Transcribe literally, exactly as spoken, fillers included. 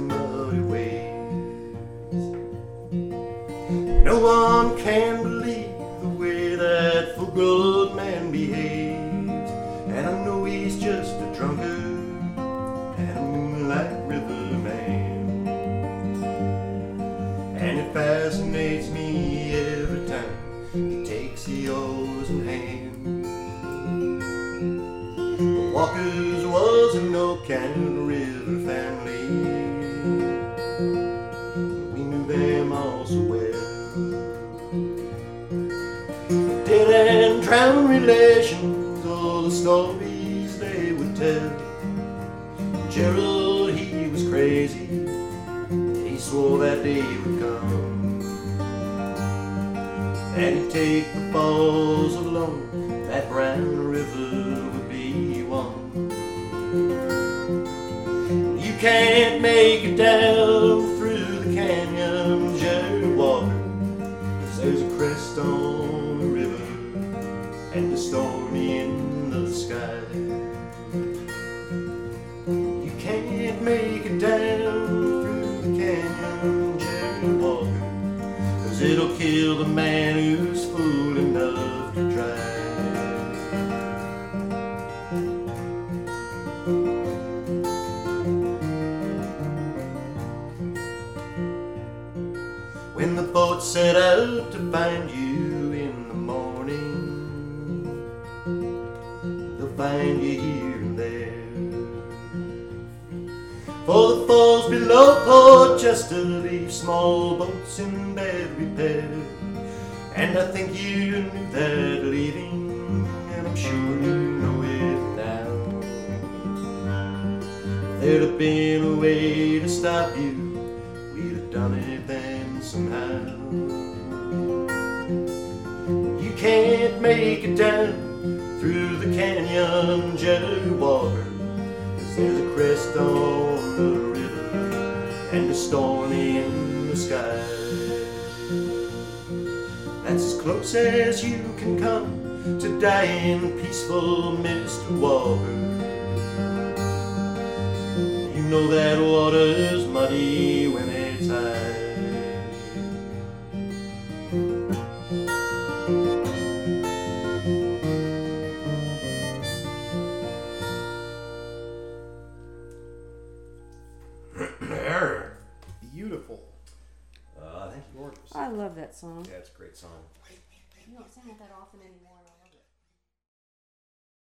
muddy ways. No one can believe the way that full-blood man behaves, and I know he's just a drunkard and a moonlight river man. And it fascinates me every time he takes the oars in hand. The Walkers was an Oak Canyon River family. We knew them all so well. Dead and drowned relations, all the stories they would tell. Gerald, he was crazy. He swore that day would come, and he'd take the falls alone. That brown river would be one. You can't make it down through the canyon, Jerry Walker, 'cause there's a crest on the river and a storm in the sky. You can't make it down through the canyon, Jerry Walker, 'cause it'll kill the man who's fool enough to try. When the boat set out to find you in the morning, they'll find you here and there. For the falls below Port Chester leave small boats in bad repair. And I think you knew that leaving, and I'm sure you know it now. If there'd have been a way to stop you, we'd have done it then somehow. You can't make it down through the canyon, Jerry Walker, 'cause there's a crest on the river and a storm in the sky. That's as close as you can come to dying peaceful, Mister Walker. You know that water's muddy when it's high. Beautiful. Uh, thank you, Marcus. I love that song. Yeah, it's a great song. You don't sing it that often anymore.